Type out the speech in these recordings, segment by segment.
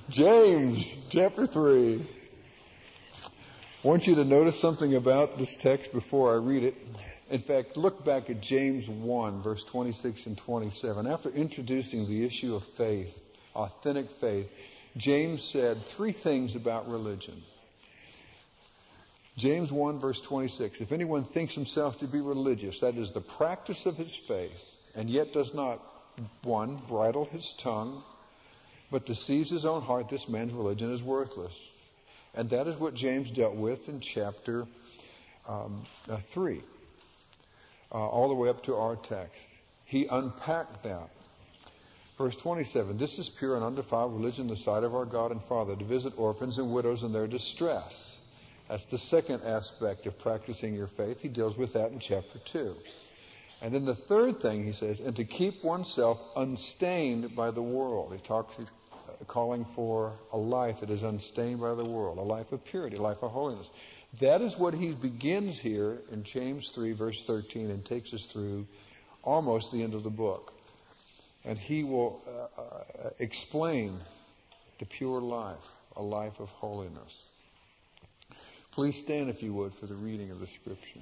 James, chapter 3. I want you to notice something about this text before I read it. In fact, look back at James 1, verse 26 and 27. After introducing the issue of faith, authentic faith, James said three things about religion. James 1, verse 26. If anyone thinks himself to be religious, that is the practice of his faith, and yet does not, one, bridle his tongue, but deceives his own heart, this man's religion is worthless. And that is what James dealt with in chapter 3, all the way up to our text. He unpacked that. Verse 27, this is pure and undefiled religion in the sight of our God and Father, to visit orphans and widows in their distress. That's the second aspect of practicing your faith. He deals with that in chapter 2. And then the third thing he says, and to keep oneself unstained by the world. He's calling for a life that is unstained by the world, a life of purity, a life of holiness. That is what he begins here in James 3, verse 13, and takes us through almost the end of the book. And he will explain the pure life, a life of holiness. Please stand, if you would, for the reading of the Scripture.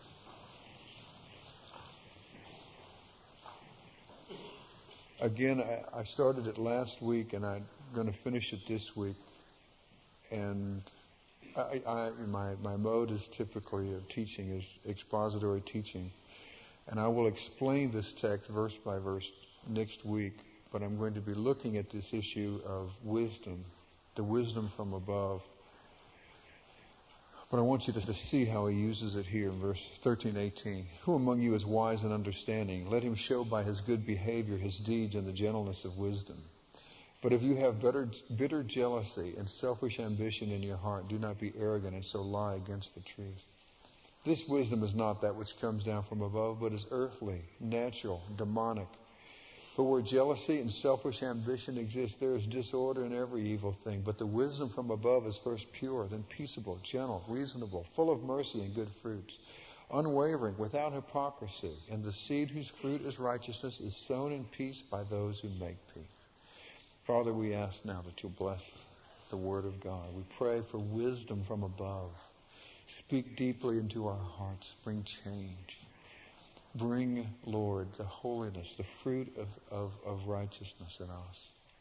Again, I started it last week, and I'm going to finish it this week. And my mode is typically of teaching is expository teaching. And I will explain this text verse by verse next week. But I'm going to be looking at this issue of wisdom, the wisdom from above. But I want you to see how he uses it here in verse 13, 18. Who among you is wise and understanding? Let him show by his good behavior his deeds and the gentleness of wisdom. But if you have bitter jealousy and selfish ambition in your heart, do not be arrogant and so lie against the truth. This wisdom is not that which comes down from above, but is earthly, natural, demonic. For where jealousy and selfish ambition exist, there is disorder in every evil thing. But the wisdom from above is first pure, then peaceable, gentle, reasonable, full of mercy and good fruits, unwavering, without hypocrisy. And the seed whose fruit is righteousness is sown in peace by those who make peace. Father, we ask now that you'll bless the Word of God. We pray for wisdom from above. Speak deeply into our hearts. Bring change. Bring, Lord, the holiness, the fruit of righteousness in us.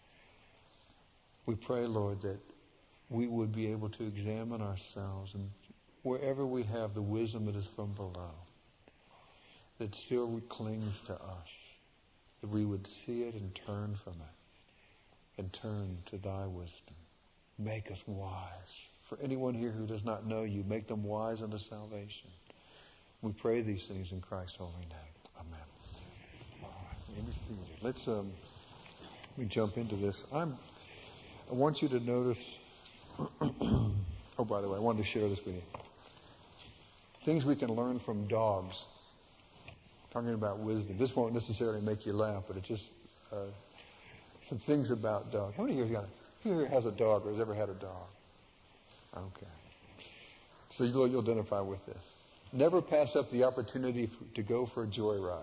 We pray, Lord, that we would be able to examine ourselves, and wherever we have the wisdom that is from below, that still clings to us, that we would see it and turn from it, and turn to thy wisdom. Make us wise. For anyone here who does not know you, make them wise unto salvation. We pray these things in Christ's holy name. Amen. All right, let me see. Let me jump into this. I want you to notice. Oh, by the way, I wanted to share this with you. Things we can learn from dogs. Talking about wisdom. This won't necessarily make you laugh, but it's just some things about dogs. How many of you here has a dog or has ever had a dog? Okay. So you'll identify with this. Never pass up the opportunity to go for a joyride.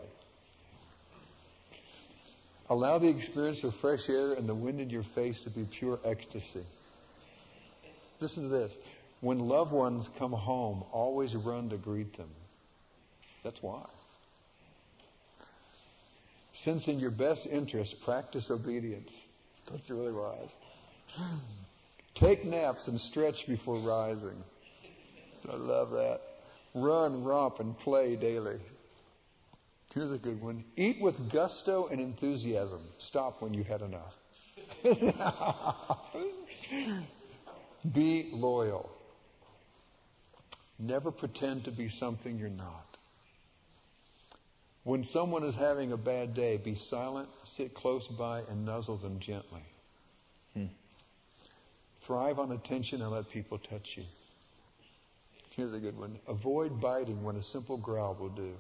Allow the experience of fresh air and the wind in your face to be pure ecstasy. Listen to this. When loved ones come home, always run to greet them. That's why. Since in your best interest, practice obedience. That's really wise. Take naps and stretch before rising. I love that. Run, romp, and play daily. Here's a good one. Eat with gusto and enthusiasm. Stop when you've had enough. Be loyal. Never pretend to be something you're not. When someone is having a bad day, be silent, sit close by, and nuzzle them gently. Thrive on attention and let people touch you. Here's a good one. Avoid biting when a simple growl will do.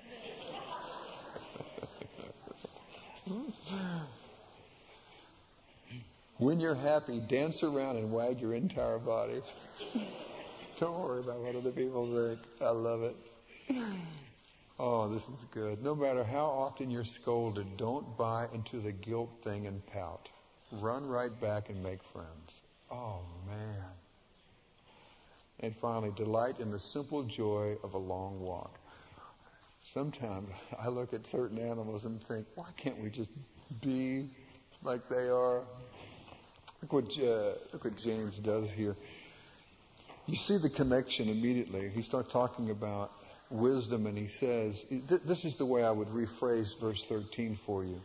When you're happy, dance around and wag your entire body. Don't worry about what other people think. I love it. Oh, this is good. No matter how often you're scolded, don't buy into the guilt thing and pout. Run right back and make friends. Oh, man. And finally, delight in the simple joy of a long walk. Sometimes I look at certain animals and think, why can't we just be like they are? Look what James does here. You see the connection immediately. He starts talking about wisdom, and he says, this is the way I would rephrase verse 13 for you.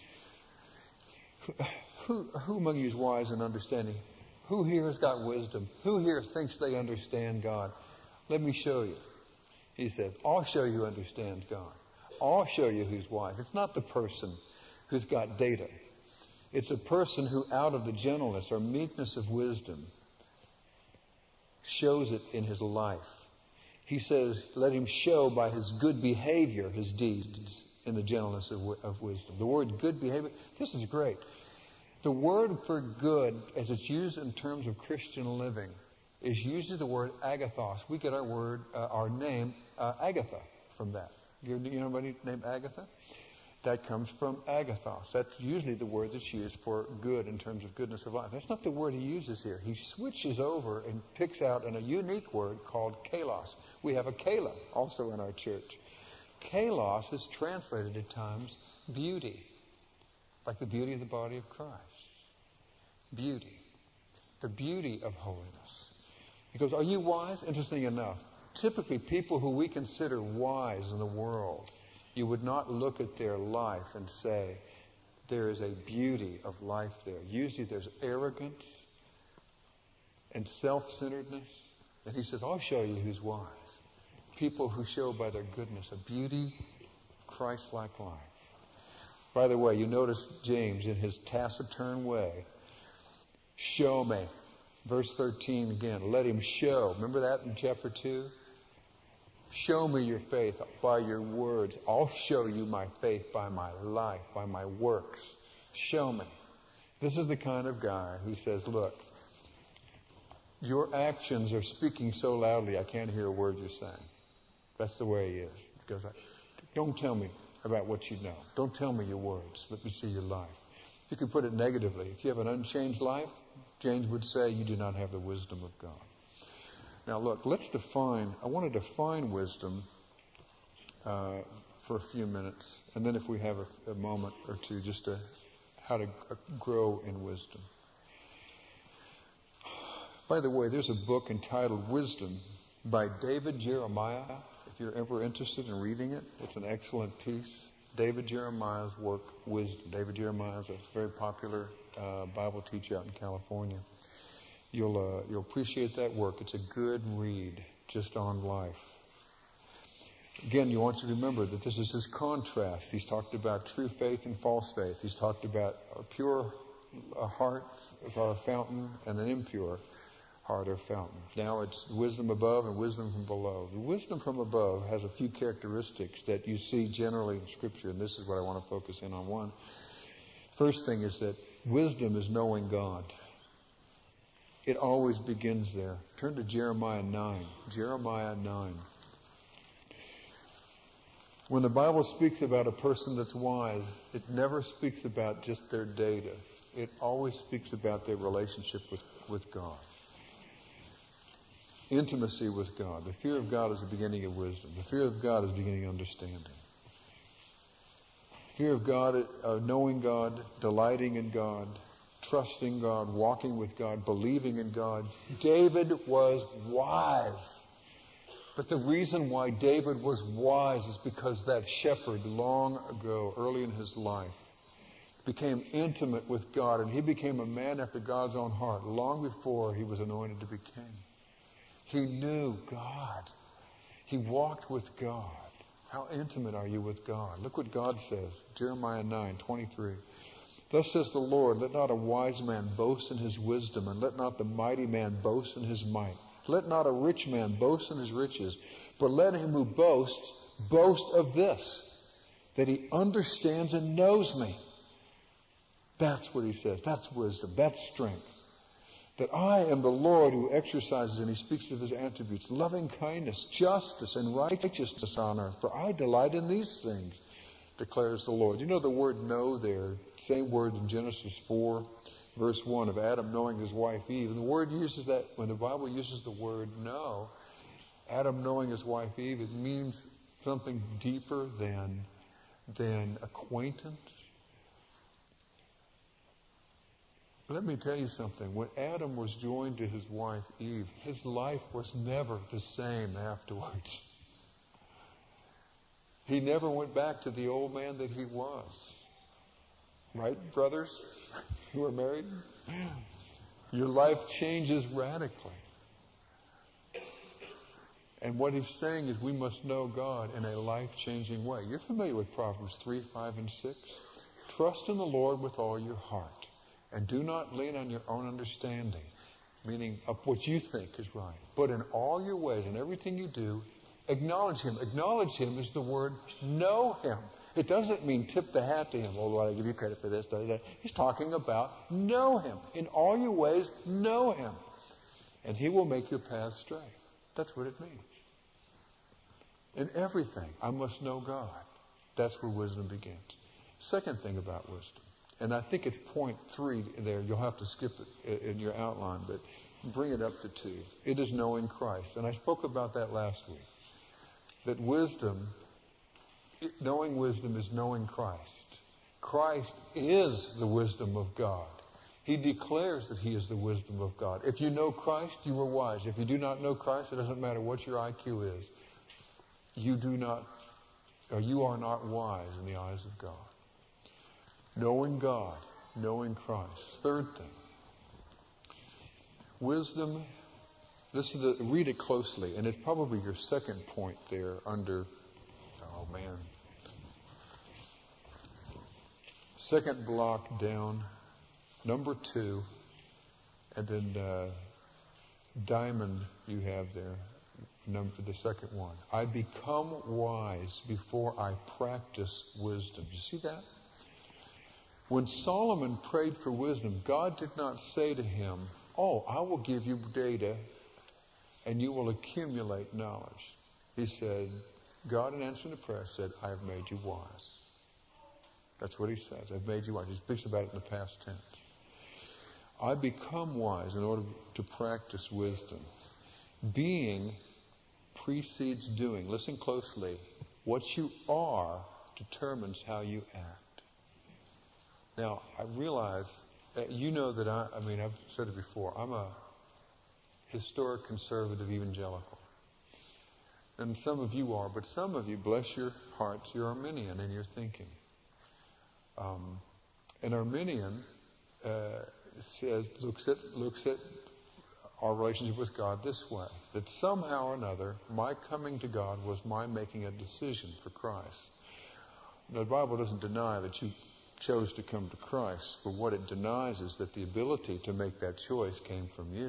Who among you is wise and understanding? Who here has got wisdom? Who here thinks they understand God? Let me show you. He says, I'll show you who understands God. I'll show you who's wise. It's not the person who's got data. It's a person who, out of the gentleness or meekness of wisdom, shows it in his life. He says, let him show by his good behavior his deeds in the gentleness of wisdom. The word good behavior, this is great. The word for good, as it's used in terms of Christian living, is usually the word agathos. We get our name Agatha from that. You know anybody named Agatha? That comes from agathos. That's usually the word that's used for good in terms of goodness of life. That's not the word he uses here. He switches over and picks out a unique word called kalos. We have a kala also in our church. Kalos is translated at times beauty, like the beauty of the body of Christ. Beauty. The beauty of holiness. He goes, are you wise? Interesting enough, typically people who we consider wise in the world, you would not look at their life and say, there is a beauty of life there. Usually there's arrogance and self-centeredness. And he says, I'll show you who's wise. People who show by their goodness a beauty, Christ-like life. By the way, you notice James in his taciturn way, show me. Verse 13 again, let him show. Remember that in chapter 2? Show me your faith by your words. I'll show you my faith by my life, by my works. Show me. This is the kind of guy who says, look, your actions are speaking so loudly I can't hear a word you're saying. That's the way he is. He goes, don't tell me about what you know. Don't tell me your words. Let me see your life. You can put it negatively. If you have an unchanged life, James would say you do not have the wisdom of God. Now look, I want to define wisdom for a few minutes. And then if we have a moment or two, just how to grow in wisdom. By the way, there's a book entitled Wisdom by David Jeremiah. If you're ever interested in reading it, it's an excellent piece. David Jeremiah's work, Wisdom. David Jeremiah is a very popular Bible teacher out in California. You'll appreciate that work. It's a good read just on life. Again, you want to remember that this is his contrast. He's talked about true faith and false faith. He's talked about a pure heart as our fountain and an impure heart or fountain. Now it's wisdom above and wisdom from below. The wisdom from above has a few characteristics that you see generally in Scripture, and this is what I want to focus in on. One, first thing is that wisdom is knowing God. It always begins there. Turn to Jeremiah 9. Jeremiah 9. When the Bible speaks about a person that's wise, it never speaks about just their data. It always speaks about their relationship with God. Intimacy with God. The fear of God is the beginning of wisdom. The fear of God is the beginning of understanding. Fear of God, knowing God, delighting in God, trusting God, walking with God, believing in God. David was wise. But the reason why David was wise is because that shepherd long ago, early in his life, became intimate with God, and he became a man after God's own heart long before he was anointed to be king. He knew God. He walked with God. How intimate are you with God? Look what God says. Jeremiah 9:23. Thus says the Lord, let not a wise man boast in his wisdom, and let not the mighty man boast in his might. Let not a rich man boast in his riches, but let him who boasts boast of this, that he understands and knows me. That's what he says. That's wisdom. That's strength. That I am the Lord who exercises, and he speaks of his attributes, loving kindness, justice, and righteousness on earth. For I delight in these things, declares the Lord. You know the word know there, same word in Genesis 4. verse 1 of Adam knowing his wife Eve. And the word uses that, when the Bible uses the word know, Adam knowing his wife Eve, it means something deeper than acquaintance. Let me tell you something. When Adam was joined to his wife Eve, his life was never the same afterwards. He never went back to the old man that he was. Right, brothers who are married? Your life changes radically. And what he's saying is we must know God in a life-changing way. You're familiar with Proverbs 3, 5, and 6? Trust in the Lord with all your heart. And do not lean on your own understanding, meaning of what you think is right. But in all your ways, in everything you do, acknowledge Him. Acknowledge Him is the word know Him. It doesn't mean tip the hat to Him. Oh, Lord, I give you credit for this. That. He's talking about know Him. In all your ways, know Him. And He will make your path straight. That's what it means. In everything, I must know God. That's where wisdom begins. Second thing about wisdom. And I think it's point 3 there. You'll have to skip it in your outline, but bring it up to 2. It is knowing Christ. And I spoke about that last week. That wisdom, knowing wisdom is knowing Christ. Christ is the wisdom of God. He declares that He is the wisdom of God. If you know Christ, you are wise. If you do not know Christ, it doesn't matter what your IQ is. You are not wise in the eyes of God. Knowing God, knowing Christ. Third thing. Wisdom, read it closely, and it's probably your second point there under, second block down, number 2, and then diamond you have there, the second one. I become wise before I practice wisdom. You see that? When Solomon prayed for wisdom, God did not say to him, "Oh, I will give you data and you will accumulate knowledge." He said, God, in answering the prayer, said, "I have made you wise." That's what He says. I've made you wise. He speaks about it in the past tense. I become wise in order to practice wisdom. Being precedes doing. Listen closely. What you are determines how you act. Now, I realize that you know that I've said it before, I'm a historic conservative evangelical. And some of you are, but some of you, bless your hearts, you're Arminian in your thinking. And Arminian looks at our relationship with God this way, that somehow or another, my coming to God was my making a decision for Christ. Now, the Bible doesn't deny that you chose to come to Christ, but what it denies is that the ability to make that choice came from you.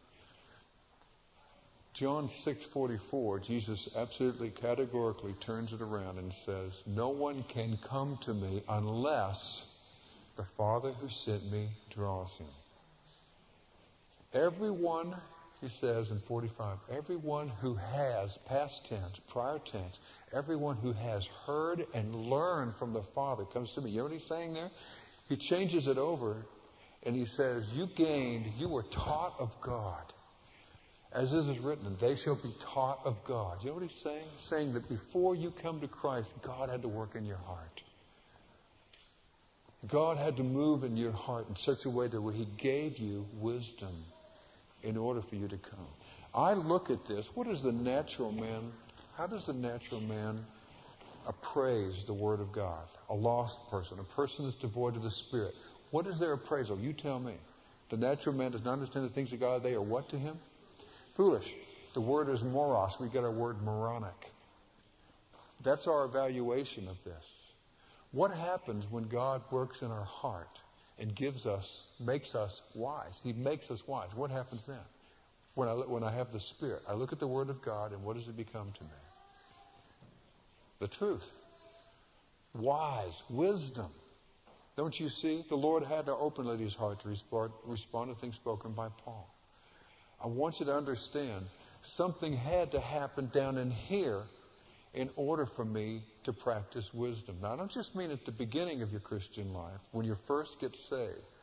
John 6:44, Jesus absolutely categorically turns it around and says, "No one can come to me unless the Father who sent me draws him." Everyone, he says in 45, everyone who has, past tense, prior tense, everyone who has heard and learned from the Father comes to me. You know what he's saying there? He changes it over and he says, you were taught of God. As it is written, they shall be taught of God. You know what he's saying? He's saying that before you come to Christ, God had to work in your heart. God had to move in your heart in such a way that He gave you wisdom in order for you to come. I look at this. What is the natural man? How does the natural man appraise the Word of God? A lost person, a person that's devoid of the Spirit. What is their appraisal? You tell me. The natural man does not understand the things of God. They are what to him? Foolish. The word is moros. We get our word moronic. That's our evaluation of this. What happens when God works in our heart and makes us wise? He makes us wise. What happens then? When I have the Spirit, I look at the Word of God, and what does it become to me? The truth. Wise. Wisdom. Don't you see? The Lord had to open Lydia's heart to respond to things spoken by Paul. I want you to understand, something had to happen down in here in order for me to practice wisdom. Now, I don't just mean at the beginning of your Christian life, when you first get saved.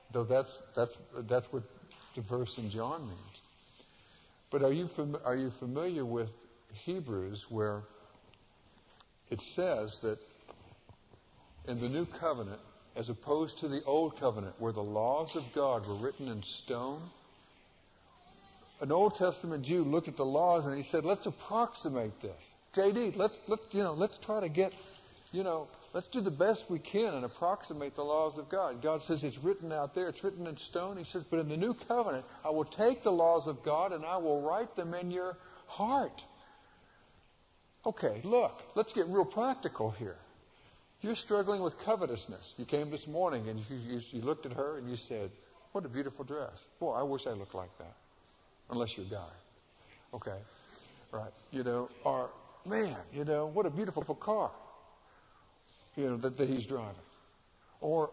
Though that's what the verse in John means. But are you familiar with Hebrews, where it says that in the new covenant, as opposed to the old covenant, where the laws of God were written in stone, an Old Testament Jew looked at the laws and he said, let's approximate this. JD, let's try to get, let's do the best we can and approximate the laws of God. God says it's written out there, it's written in stone. He says, but in the new covenant, I will take the laws of God and I will write them in your heart. Okay, look, let's get real practical here. You're struggling with covetousness. You came this morning and you looked at her and you said, what a beautiful dress. Boy, I wish I looked like that. Unless you're a guy. Okay. Right. Or, man, what a beautiful car. That he's driving. Or,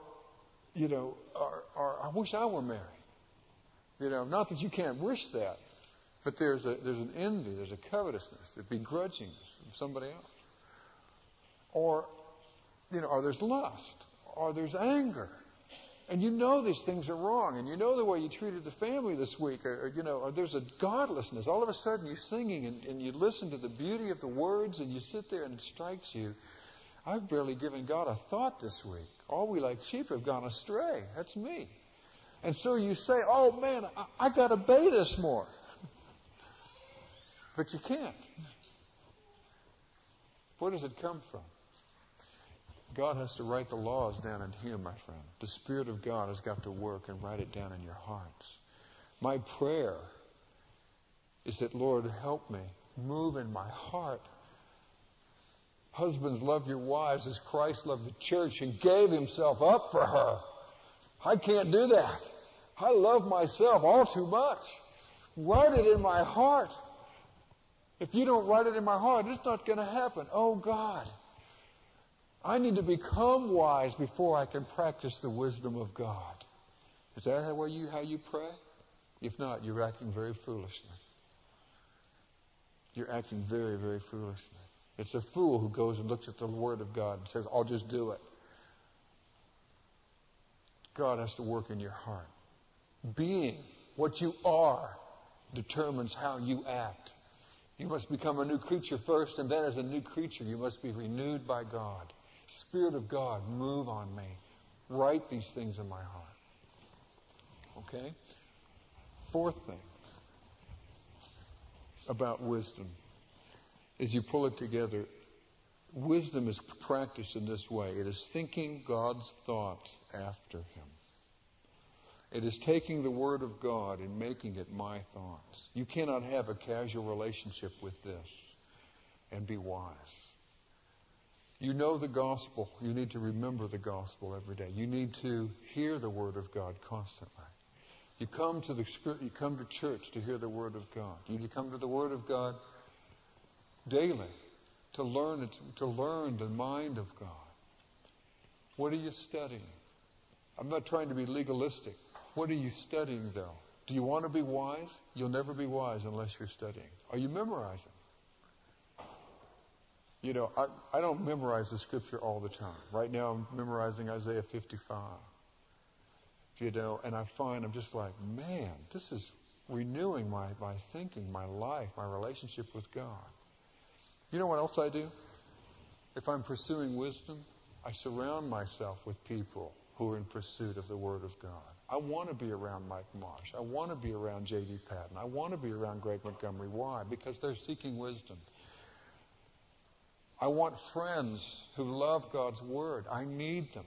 I wish I were married. Not that you can't wish that. But there's an envy, there's a covetousness, a begrudgingness of somebody else. Or there's lust, or there's anger. And these things are wrong, and the way you treated the family this week, or there's a godlessness. All of a sudden you're singing and you listen to the beauty of the words and you sit there and it strikes you. I've barely given God a thought this week. All we like sheep have gone astray. That's me. And so you say, oh man, I got to obey this more. But you can't. Where does it come from? God has to write the laws down in here, my friend. The Spirit of God has got to work and write it down in your hearts. My prayer is that, Lord, help me move in my heart. Husbands, love your wives as Christ loved the church and gave himself up for her. I can't do that. I love myself all too much. Write it in my heart. If you don't write it in my heart, it's not going to happen. Oh, God. I need to become wise before I can practice the wisdom of God. Is that how you pray? If not, you're acting very foolishly. You're acting very, very foolishly. It's a fool who goes and looks at the Word of God and says, I'll just do it. God has to work in your heart. Being what you are determines how you act. You must become a new creature first, and then as a new creature, you must be renewed by God. Spirit of God, move on me. Write these things in my heart. Okay? Fourth thing about wisdom, as you pull it together, wisdom is practiced in this way. It is thinking God's thoughts after Him. It is taking the Word of God and making it my thoughts. You cannot have a casual relationship with this and be wise. You know the gospel. You need to remember the gospel every day. You need to hear the Word of God constantly. You come to church to hear the Word of God. You come to the Word of God daily to learn the mind of God. What are you studying? I'm not trying to be legalistic. What are you studying, though? Do you want to be wise? You'll never be wise unless you're studying. Are you memorizing? I don't memorize the Scripture all the time. Right now I'm memorizing Isaiah 55. And I find I'm just like, man, this is renewing my thinking, my life, my relationship with God. You know what else I do? If I'm pursuing wisdom, I surround myself with people who are in pursuit of the Word of God. I want to be around Mike Marsh. I want to be around J.D. Patton. I want to be around Greg Montgomery. Why? Because they're seeking wisdom. I want friends who love God's Word. I need them.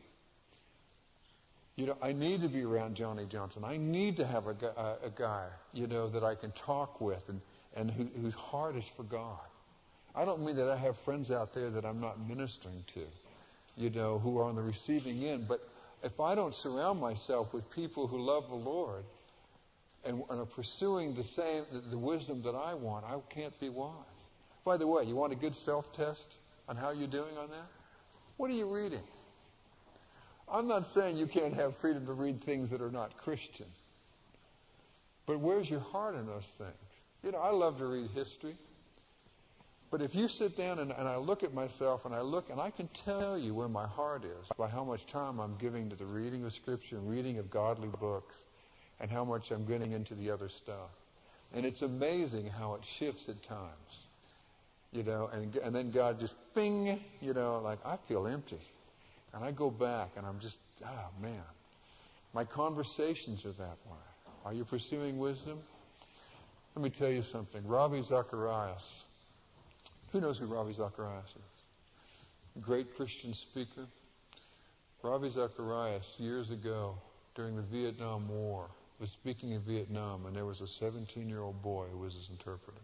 I need to be around Johnny Johnson. I need to have a guy, that I can talk with and whose heart is for God. I don't mean that I have friends out there that I'm not ministering to, who are on the receiving end. But if I don't surround myself with people who love the Lord and are pursuing the wisdom that I want, I can't be wise. By the way, you want a good self-test on how you're doing on that? What are you reading? I'm not saying you can't have freedom to read things that are not Christian. But where's your heart in those things? I love to read history. But if you sit down and I look at myself and I can tell you where my heart is by how much time I'm giving to the reading of Scripture and reading of godly books and how much I'm getting into the other stuff. And it's amazing how it shifts at times. And then God just, bing, like I feel empty. And I go back and I'm just, man. My conversations are that way. Are you pursuing wisdom? Let me tell you something. Ravi Zacharias. Who knows who Ravi Zacharias is? Great Christian speaker. Ravi Zacharias, years ago, during the Vietnam War, was speaking in Vietnam, and there was a 17-year-old boy who was his interpreter.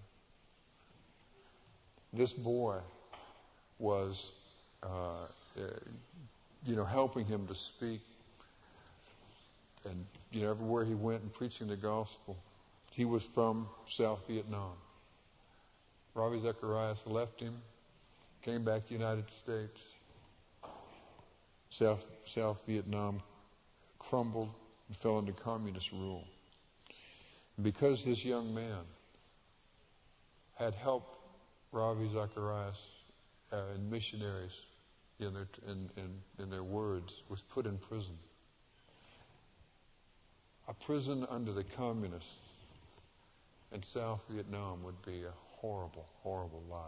This boy was, helping him to speak. And, everywhere he went and preaching the gospel. He was from South Vietnam. Ravi Zacharias left him, came back to the United States. South Vietnam crumbled and fell into communist rule. And because this young man had helped Ravi Zacharias and missionaries in their words, was put in prison. A prison under the communists in South Vietnam would be a horrible, horrible life.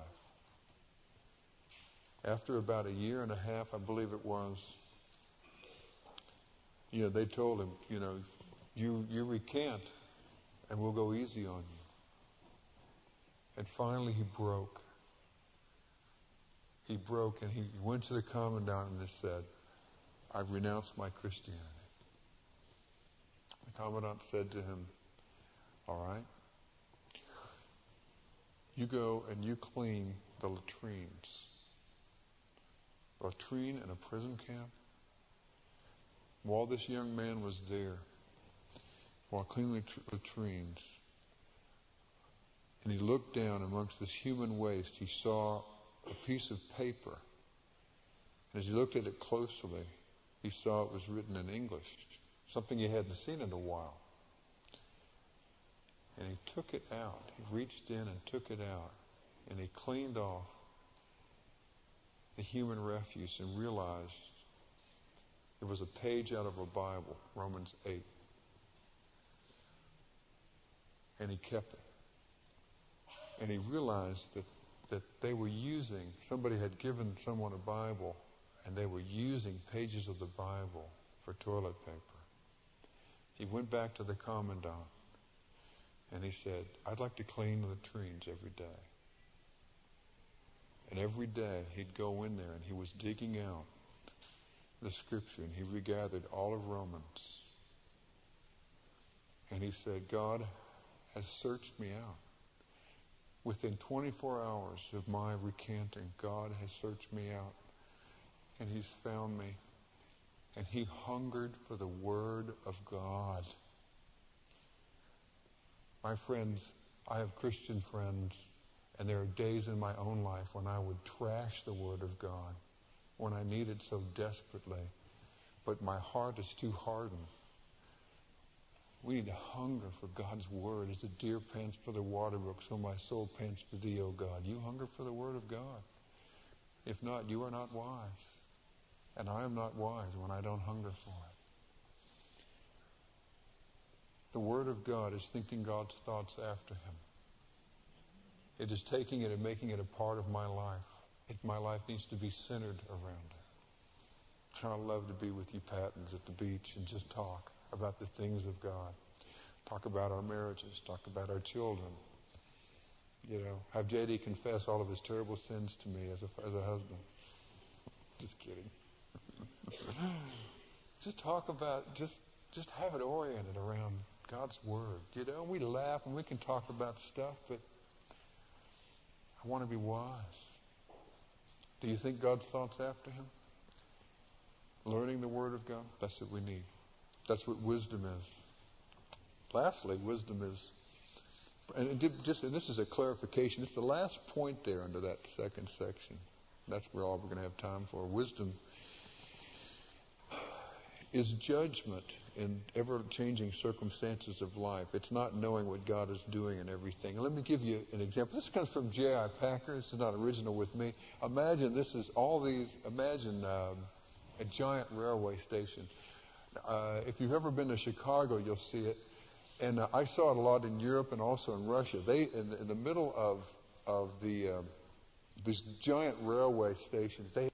After about a year and a half, I believe it was, they told him, you recant and we'll go easy on you. And finally he broke. He broke and he went to the commandant and said, I've renounced my Christianity. The commandant said to him, all right, you go and you clean the latrines. A latrine in a prison camp? While this young man was there, while cleaning latrines, and he looked down amongst this human waste, he saw a piece of paper. And as he looked at it closely, he saw it was written in English, something he hadn't seen in a while. And he took it out. He reached in and took it out. And he cleaned off the human refuse and realized it was a page out of a Bible, Romans 8. And he kept it. And he realized that they were using, somebody had given someone a Bible, and they were using pages of the Bible for toilet paper. He went back to the commandant, and he said, I'd like to clean the latrines every day. And every day he'd go in there, and he was digging out the Scripture, and he regathered all of Romans. And he said, God has searched me out. Within 24 hours of my recanting, God has searched me out, and He's found me. And he hungered for the Word of God. My friends, I have Christian friends, and there are days in my own life when I would trash the Word of God, when I need it so desperately, but my heart is too hardened. We need to hunger for God's Word as the deer pants for the water brook, so my soul pants for Thee, O God. You hunger for the Word of God. If not, you are not wise. And I am not wise when I don't hunger for it. The Word of God is thinking God's thoughts after Him. It is taking it and making it a part of my life. My life needs to be centered around it. I love to be with you, Pattons, at the beach and just talk about the things of God. Talk about our marriages. Talk about our children. Have JD confess all of his terrible sins to me as a husband. Just kidding. Just talk about, just have it oriented around God's Word. We laugh and we can talk about stuff, but I want to be wise. Do you think God's thoughts after Him? Learning the Word of God? That's what we need. That's what wisdom is. Lastly, wisdom is, and this is a clarification, it's the last point there under that second section. That's where all we're going to have time for. Wisdom is judgment in ever-changing circumstances of life. It's not knowing what God is doing in everything. Let me give you an example. This comes from J.I. Packer. This is not original with me. Imagine a giant railway station. If you've ever been to Chicago, you'll see it. And I saw it a lot in Europe and also in Russia. In the middle of these giant railway stations, they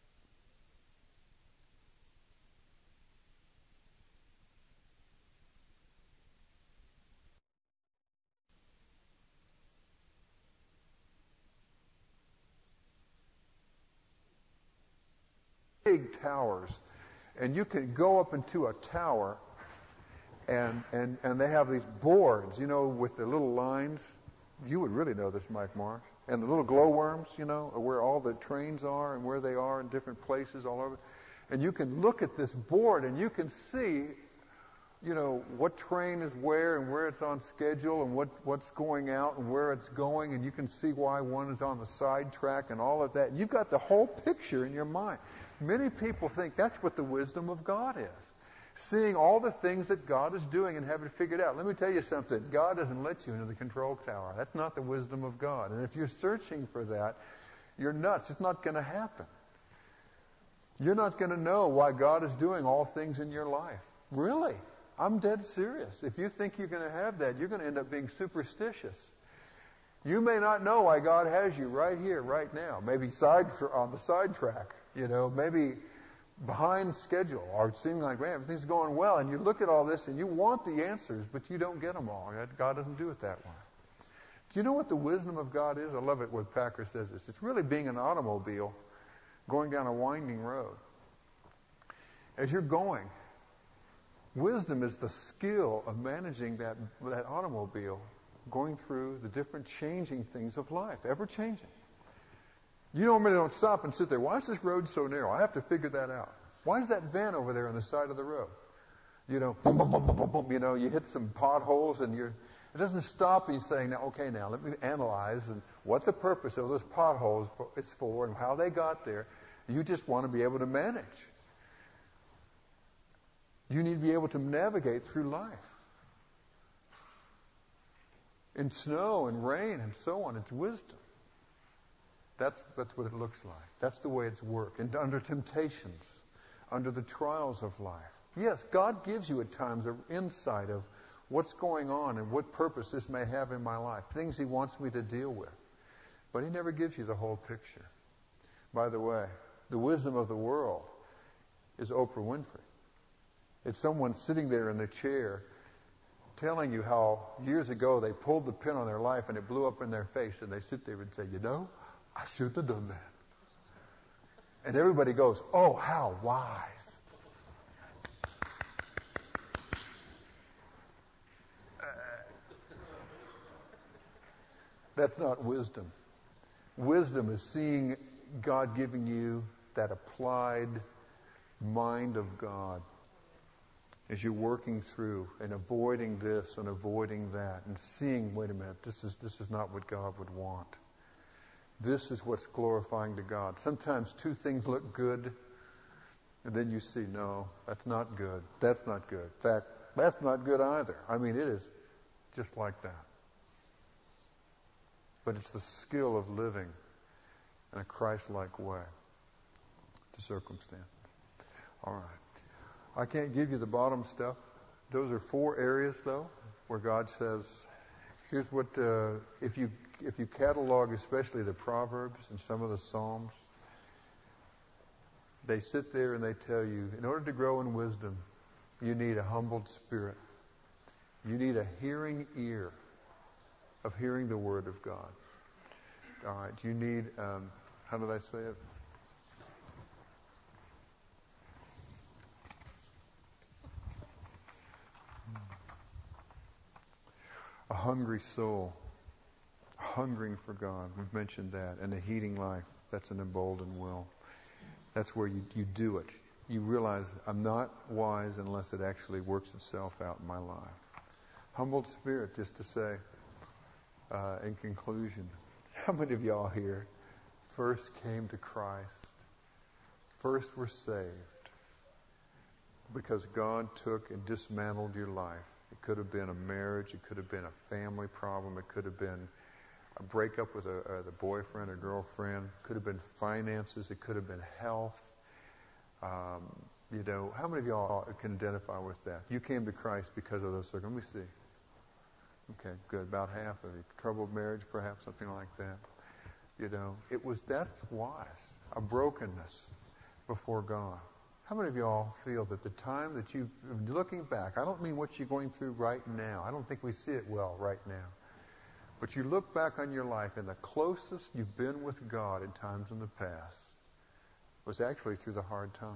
big towers, and you can go up into a tower, and they have these boards, with the little lines. You would really know this, Mike Marsh. And the little glowworms, where all the trains are and where they are in different places all over. And you can look at this board and you can see, what train is where and where it's on schedule and what's going out and where it's going. And you can see why one is on the side track and all of that. And you've got the whole picture in your mind. Many people think that's what the wisdom of God is. Seeing all the things that God is doing and having it figured out. Let me tell you something. God doesn't let you into the control tower. That's not the wisdom of God. And if you're searching for that, you're nuts. It's not going to happen. You're not going to know why God is doing all things in your life. Really. I'm dead serious. If you think you're going to have that, you're going to end up being superstitious. You may not know why God has you right here, right now. Maybe on the side track. Maybe behind schedule, or it seems like, man, everything's going well, and you look at all this and you want the answers, but you don't get them all. God doesn't do it that way. Do you know what the wisdom of God is? I love it when Packer says this. It's really being an automobile going down a winding road. As you're going, wisdom is the skill of managing that automobile, going through the different changing things of life, ever changing. You normally don't stop and sit there. Why is this road so narrow? I have to figure that out. Why is that van over there on the side of the road? Boom, boom, boom, boom, boom, boom. You hit some potholes and it doesn't stop you saying, now let me analyze and what the purpose of those potholes is for and how they got there. You just want to be able to manage. You need to be able to navigate through life. In snow and rain and so on, it's wisdom. That's what it looks like. That's the way it's worked. And under temptations, under the trials of life. Yes, God gives you at times an insight of what's going on and what purpose this may have in my life, things He wants me to deal with. But He never gives you the whole picture. By the way, the wisdom of the world is Oprah Winfrey. It's someone sitting there in the chair telling you how years ago they pulled the pin on their life and it blew up in their face, and they sit there and say, I shouldn't have done that. And everybody goes, oh, how wise. That's not wisdom. Wisdom is seeing God giving you that applied mind of God as you're working through and avoiding this and avoiding that and seeing, wait a minute, this is not what God would want. This is what's glorifying to God. Sometimes two things look good, and then you see, no, that's not good. That's not good. In fact, that's not good either. I mean, it is just like that. But it's the skill of living in a Christ-like way to circumstances. All right. I can't give you the bottom stuff. Those are 4 areas, though, where God says, here's what, if you catalog especially the Proverbs and some of the Psalms, they sit there and they tell you, in order to grow in wisdom, you need a humbled spirit. You need a hearing ear of hearing the Word of God. All right, you need, how did I say it? A hungry soul, hungering for God. We've mentioned that. And a heeding life, that's an emboldened will. That's where you do it. You realize I'm not wise unless it actually works itself out in my life. Humbled spirit, just to say, in conclusion, how many of y'all here first came to Christ, first were saved, because God took and dismantled your life. It could have been a marriage. It could have been a family problem. It could have been a breakup with the boyfriend or girlfriend. It could have been finances. It could have been health. How many of y'all can identify with that? You came to Christ because of those circumstances. Let me see. Okay, good. About half of you. Troubled marriage, perhaps, something like that. That's wise. A brokenness before God. How many of y'all feel that the time that you've looking back, I don't mean what you're going through right now. I don't think we see it well right now. But you look back on your life and the closest you've been with God in times in the past was actually through the hard times.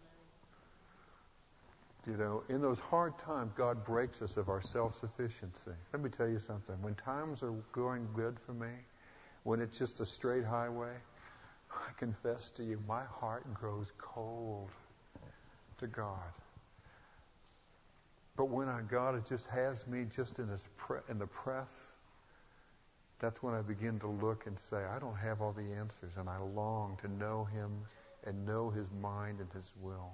In those hard times, God breaks us of our self-sufficiency. Let me tell you something. When times are going good for me, when it's just a straight highway, I confess to you, my heart grows cold to God. But when God just has me just in the press, that's when I begin to look and say, I don't have all the answers, and I long to know Him and know His mind and His will.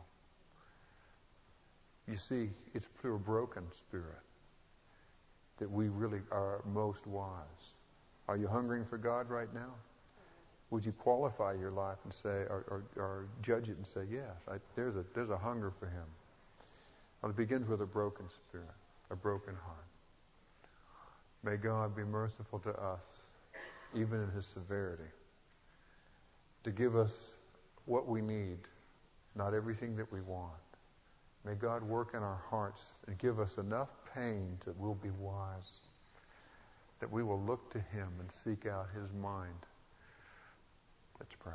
You see, it's through a broken spirit that we really are most wise. Are you hungering for God right now? Would you qualify your life and say, or judge it and say, yes, there's a hunger for Him. Well, it begins with a broken spirit, a broken heart. May God be merciful to us, even in His severity, to give us what we need, not everything that we want. May God work in our hearts and give us enough pain that we'll be wise, that we will look to Him and seek out His mind. Let's pray.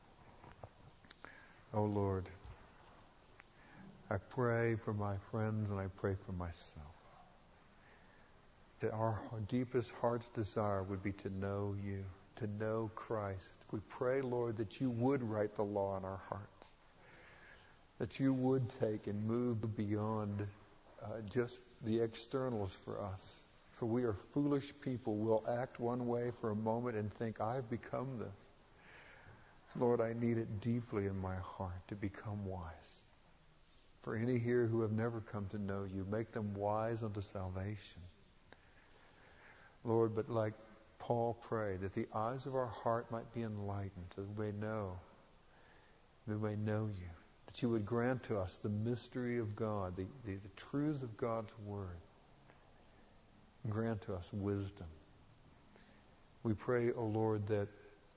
Oh Lord, I pray for my friends and I pray for myself, that our deepest heart's desire would be to know You, to know Christ. We pray, Lord, that You would write the law in our hearts, that You would take and move beyond just the externals for us. For we are foolish people. We'll act one way for a moment and think, I've become this. Lord, I need it deeply in my heart to become wise. For any here who have never come to know You, make them wise unto salvation. Lord, but like Paul prayed, that the eyes of our heart might be enlightened, that we may know You. That You would grant to us the mystery of God, the truths of God's Word. Grant to us wisdom. We pray, O Lord, that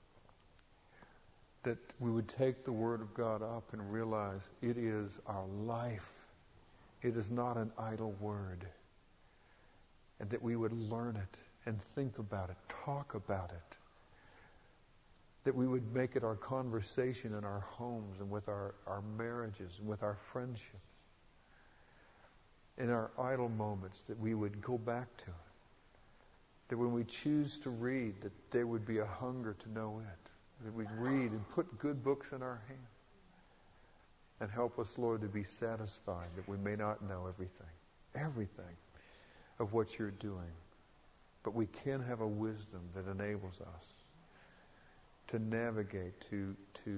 we would take the Word of God up and realize it is our life. It is not an idle word. And that we would learn it and think about it, talk about it. That we would make it our conversation in our homes and with our marriages and with our friendships. In our idle moments, that we would go back to it. That when we choose to read, that there would be a hunger to know it. That we'd read and put good books in our hands. And help us, Lord, to be satisfied that we may not know everything of what You're doing. But we can have a wisdom that enables us to navigate, to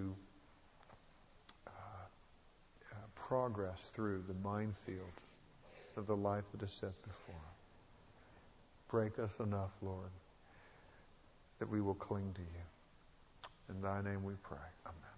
progress through the minefields of the life that is set before us. Break us enough, Lord, that we will cling to You. In Thy name we pray. Amen.